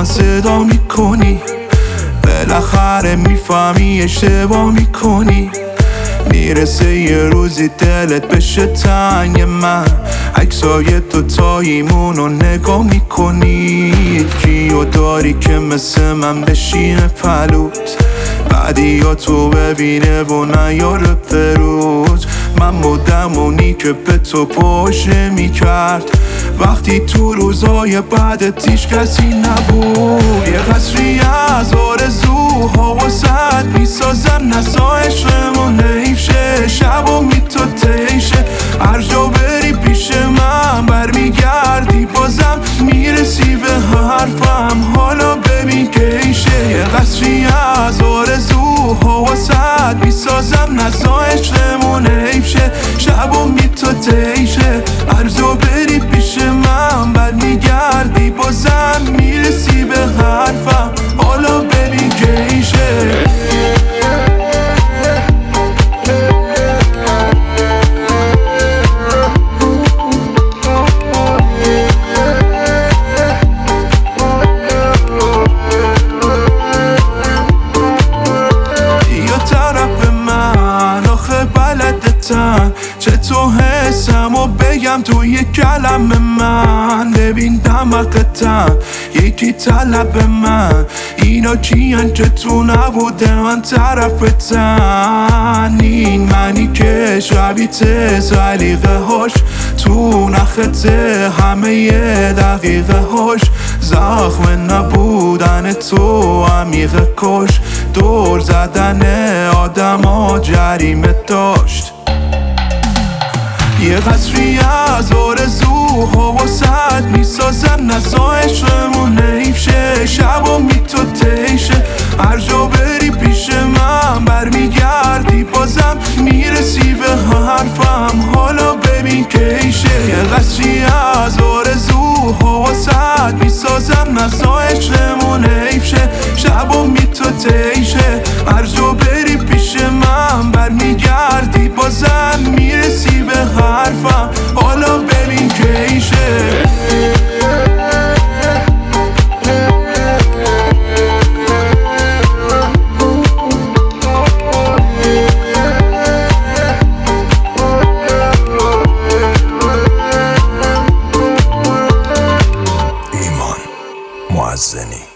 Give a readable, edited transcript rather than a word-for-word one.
من صدا میکنی، بالاخره میفهمی اشتباه میکنی. میرسه یه روزی دلت بشه تنگ من، عکسای دوتاییمونو نگاه میکنی. کیو داری که مثل من بشینه پلوت، بعدی یا تو ببینه و نیاره بروز. من بودم اونی که به تو پشت میکرد، وقتی تو روزای بعدت هیچ کسی نبود. یه قصری از آرزوها واسد میسازم، نسا عشقمون حیف شه، شب و تو تیشه. هر جا بری پیش من برمیگردی، بازم میرسی به حرفم، حالا ببین که ایشه. یه قصری از آرزوها واسد میسازم، نسا عشقمون حیف شه، شب و تو تیشه. هر جا بری پیش من برمیگردی، بازم میرسی به حرفم، حالا ببین که ایشه. چه تو حسم و بگم تو یک کلمه من، ببین دمقتم یکی طلب من. اینا کیان که تو نبوده من طرفتن، این منی که شبیه سلیقه هاش تو نخته همه یه دقیقه هاش. زخم نبودن تو عمیقه کش، دور زدن آدم ها جریمه داشت. یه قصری از آرزوها واسد میسازم، نسا عشقمون حیف شه، شب و تو تیشه. هر جا بری پیش من برمیگردی، بازم میرسی به حرفم، حالا ببین که ایشه. یه قصری از آرزوها واسد میسازم، نسا عشقمون حیف شه، شب و تو تیشه. هر جا بری پیش من برمیگردی، بازم میرسی به حرفم، حالا ببین که ایشه. ایمان معزنی.